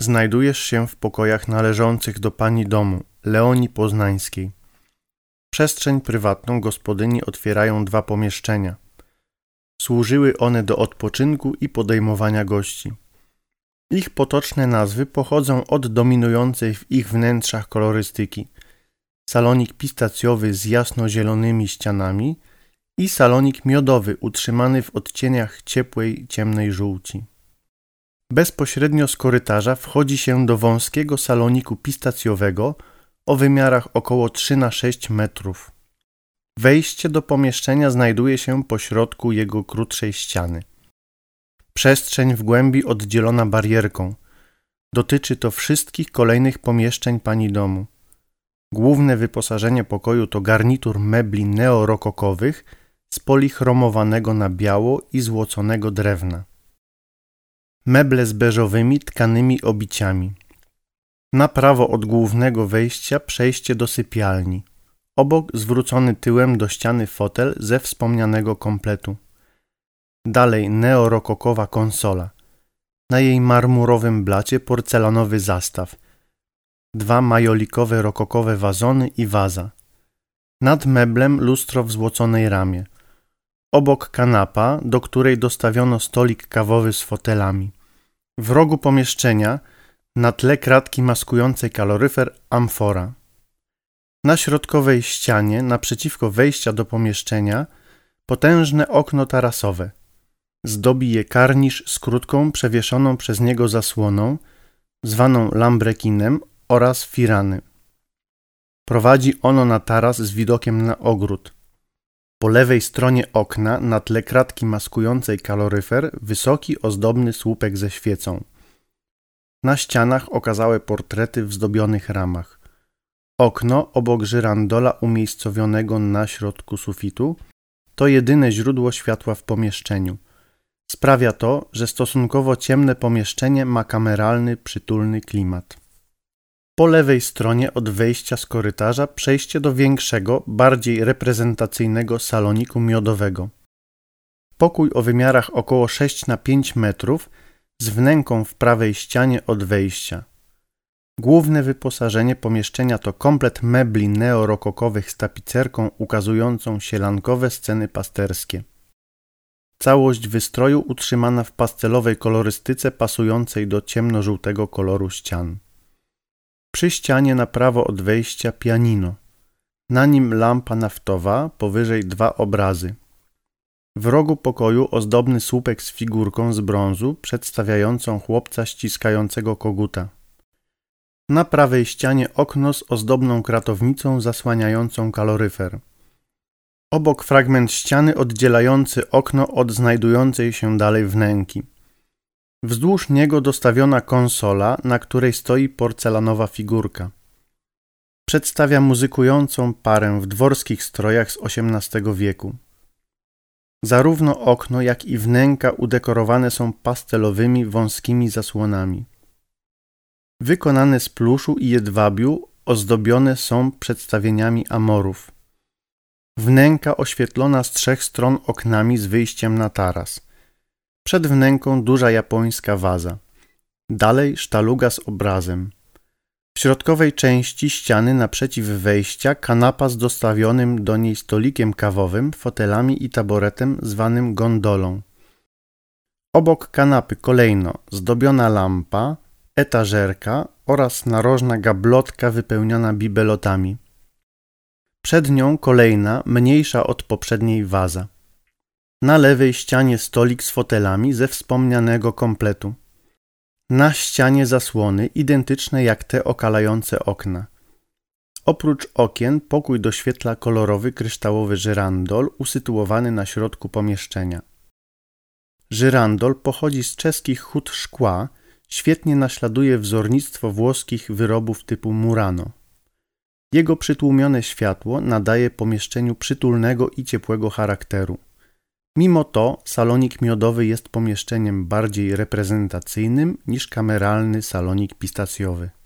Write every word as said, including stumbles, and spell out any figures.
Znajdujesz się w pokojach należących do pani domu, Leonii Poznańskiej. Przestrzeń prywatną gospodyni otwierają dwa pomieszczenia. Służyły one do odpoczynku i podejmowania gości. Ich potoczne nazwy pochodzą od dominującej w ich wnętrzach kolorystyki. Salonik pistacjowy z jasno-zielonymi ścianami i salonik miodowy utrzymany w odcieniach ciepłej, ciemnej żółci. Bezpośrednio z korytarza wchodzi się do wąskiego saloniku pistacjowego o wymiarach około trzy na sześć metrów. Wejście do pomieszczenia znajduje się pośrodku jego krótszej ściany. Przestrzeń w głębi oddzielona barierką. Dotyczy to wszystkich kolejnych pomieszczeń pani domu. Główne wyposażenie pokoju to garnitur mebli neorokokowych z polichromowanego na biało i złoconego drewna. Meble z beżowymi tkanymi obiciami. Na prawo od głównego wejścia przejście do sypialni. Obok zwrócony tyłem do ściany fotel ze wspomnianego kompletu. Dalej neorokokowa konsola. Na jej marmurowym blacie porcelanowy zastaw. Dwa majolikowe rokokowe wazony i waza. Nad meblem lustro w złoconej ramie. Obok kanapa, do której dostawiono stolik kawowy z fotelami. W rogu pomieszczenia, na tle kratki maskującej kaloryfer, amfora. Na środkowej ścianie, naprzeciwko wejścia do pomieszczenia, potężne okno tarasowe. Zdobi je karnisz z krótką, przewieszoną przez niego zasłoną, zwaną lambrekinem oraz firany. Prowadzi ono na taras z widokiem na ogród. Po lewej stronie okna, na tle kratki maskującej kaloryfer, wysoki, ozdobny słupek ze świecą. Na ścianach okazałe portrety w zdobionych ramach. Okno obok żyrandola umiejscowionego na środku sufitu to jedyne źródło światła w pomieszczeniu. Sprawia to, że stosunkowo ciemne pomieszczenie ma kameralny, przytulny klimat. Po lewej stronie od wejścia z korytarza przejście do większego, bardziej reprezentacyjnego saloniku miodowego. Pokój o wymiarach około sześć na pięć metrów z wnęką w prawej ścianie od wejścia. Główne wyposażenie pomieszczenia to komplet mebli neorokokowych z tapicerką ukazującą sielankowe sceny pasterskie. Całość wystroju utrzymana w pastelowej kolorystyce pasującej do ciemnożółtego koloru ścian. Przy ścianie na prawo od wejścia pianino. Na nim lampa naftowa, powyżej dwa obrazy. W rogu pokoju ozdobny słupek z figurką z brązu przedstawiającą chłopca ściskającego koguta. Na prawej ścianie okno z ozdobną kratownicą zasłaniającą kaloryfer. Obok fragment ściany oddzielający okno od znajdującej się dalej wnęki. Wzdłuż niego dostawiona konsola, na której stoi porcelanowa figurka. Przedstawia muzykującą parę w dworskich strojach z osiemnastego wieku. Zarówno okno, jak i wnęka udekorowane są pastelowymi, wąskimi zasłonami. Wykonane z pluszu i jedwabiu, ozdobione są przedstawieniami amorów. Wnęka oświetlona z trzech stron oknami z wyjściem na taras. Przed wnęką duża japońska waza. Dalej sztaluga z obrazem. W środkowej części ściany naprzeciw wejścia kanapa z dostawionym do niej stolikiem kawowym, fotelami i taboretem zwanym gondolą. Obok kanapy kolejno zdobiona lampa, etażerka oraz narożna gablotka wypełniona bibelotami. Przed nią kolejna, mniejsza od poprzedniej waza. Na lewej ścianie stolik z fotelami ze wspomnianego kompletu. Na ścianie zasłony identyczne jak te okalające okna. Oprócz okien pokój doświetla kolorowy kryształowy żyrandol usytuowany na środku pomieszczenia. Żyrandol pochodzi z czeskich hut szkła, świetnie naśladuje wzornictwo włoskich wyrobów typu Murano. Jego przytłumione światło nadaje pomieszczeniu przytulnego i ciepłego charakteru. Mimo to salonik miodowy jest pomieszczeniem bardziej reprezentacyjnym niż kameralny salonik pistacjowy.